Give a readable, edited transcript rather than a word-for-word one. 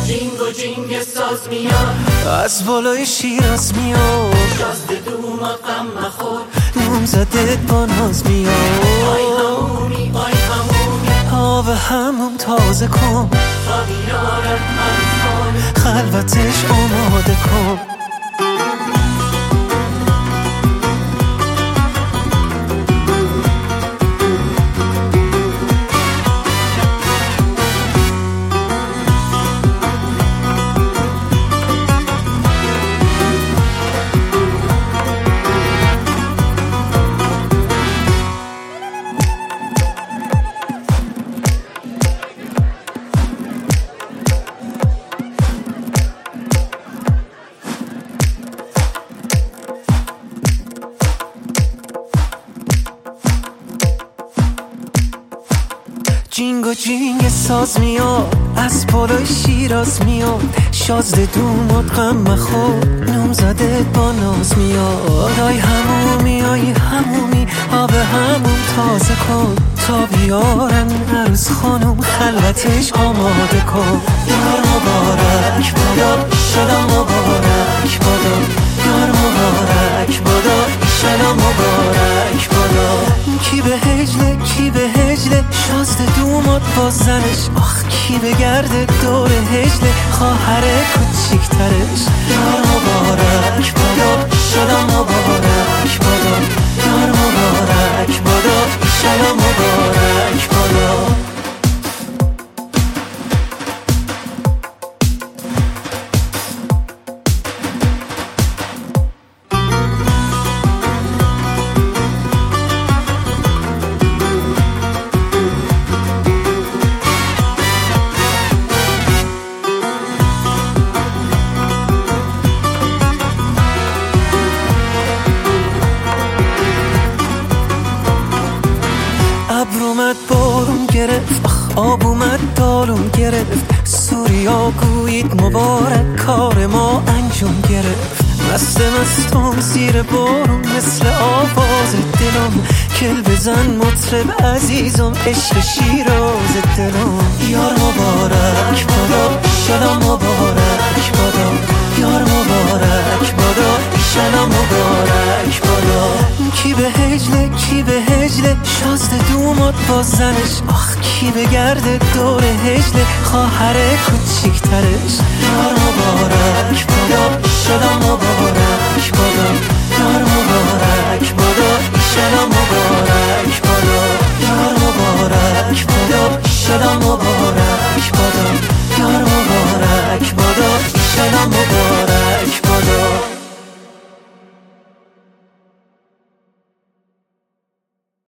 جینگ و جینگ ساز میاد، از بالای شیراز میاد، شازده دومات غم مخور، نامزدت با ناز میاد. آی همومی آی همومی، آب هموم تازه کن، تا بیارم من کن، خلوتش آماده کن. جینگ و جینگ ساز میاد، از بالای شیراز میاد، شازده دومات غم مخور، نامزدت با ناز میاد. آی همومی آی همومی، آب هموم تازه کن، تا بیارن عروس خانوم، خلوتش آماده کن. یار مبارک بادا، شدا مبارک بادا، یار مبارک بادا، ایشالا مبارک بادا. کی به هجله کی به هجله، شازده دومات با زنش، آخ کی بگرده دور هجله، خواهر کوچیکترش. یار مبارک بادا، شدا مبارک بادا، یار مبارک بادا، ایشالا مبارک بادا. ابر اومد بارون گرفت، آخ آب اومد دالون گرفت، سوریا گویید مبارک، کار ما انجام گرفت. مست مستم زیر بارون، مثل آواز دلم، کل بزن مطرب عزیزم، عشق شیراز دلم. یار مبارک بادا، شدا مبارک بادا، یار مبارک بادا، ایشالا مبارک بادا. کی به هجله کی به هجله، شازده دومات با زنش، آخ کی بگرده دور هجله، خواهر کوچیکترش. یار مبارک بادا، شدا مبارک بادا، یار مبارک بادا، ایشالا مبارک بادا. یار مبارک بادا، شدا مبارک بادا.